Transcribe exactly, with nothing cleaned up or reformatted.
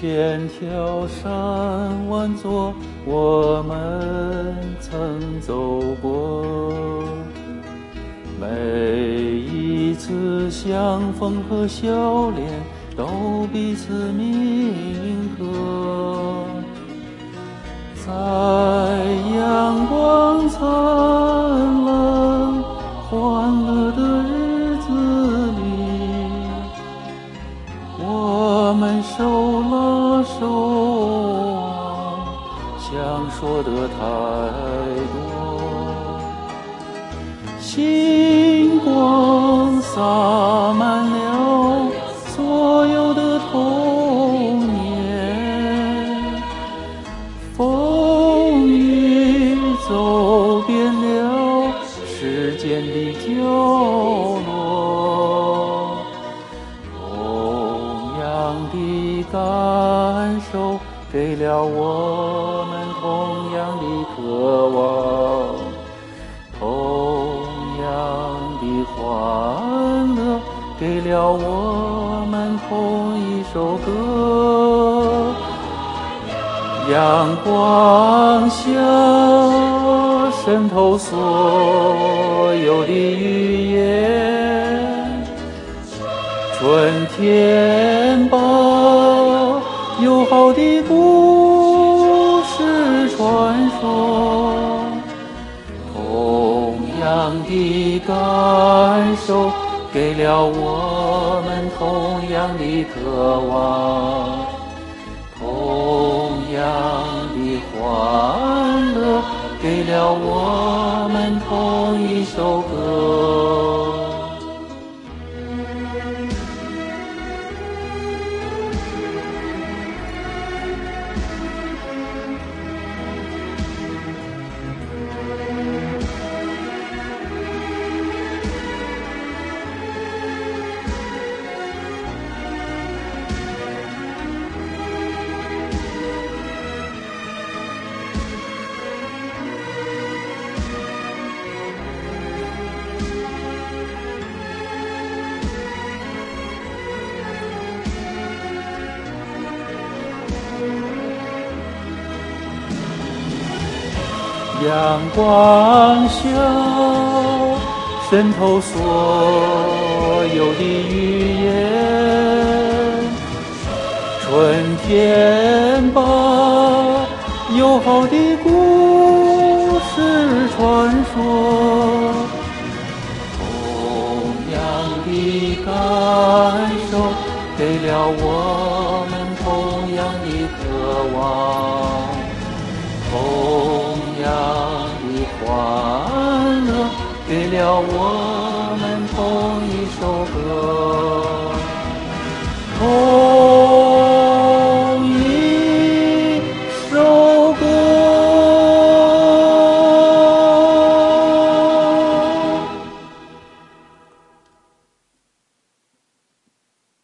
千条山万座，我们曾走过。每一次相逢和笑脸，都彼此铭刻。在阳光灿烂、欢乐的日子里，我们手拉手啊，想说的太多。星光洒满了所有的童年，风雨走遍了世间的角落，同样的感受给了我们同样的渴望，同样的欢乐给了我们同一首歌。阳光下渗透所有的语言，春天把友好的故事传说，同样的感受给了我们同样的渴望，同样的欢乐给了我们同一首歌。阳光下渗透所有的语言，春天把友好的故事传说，同样的感受给了我们同样的渴望，同样的欢乐给了我们同一首歌。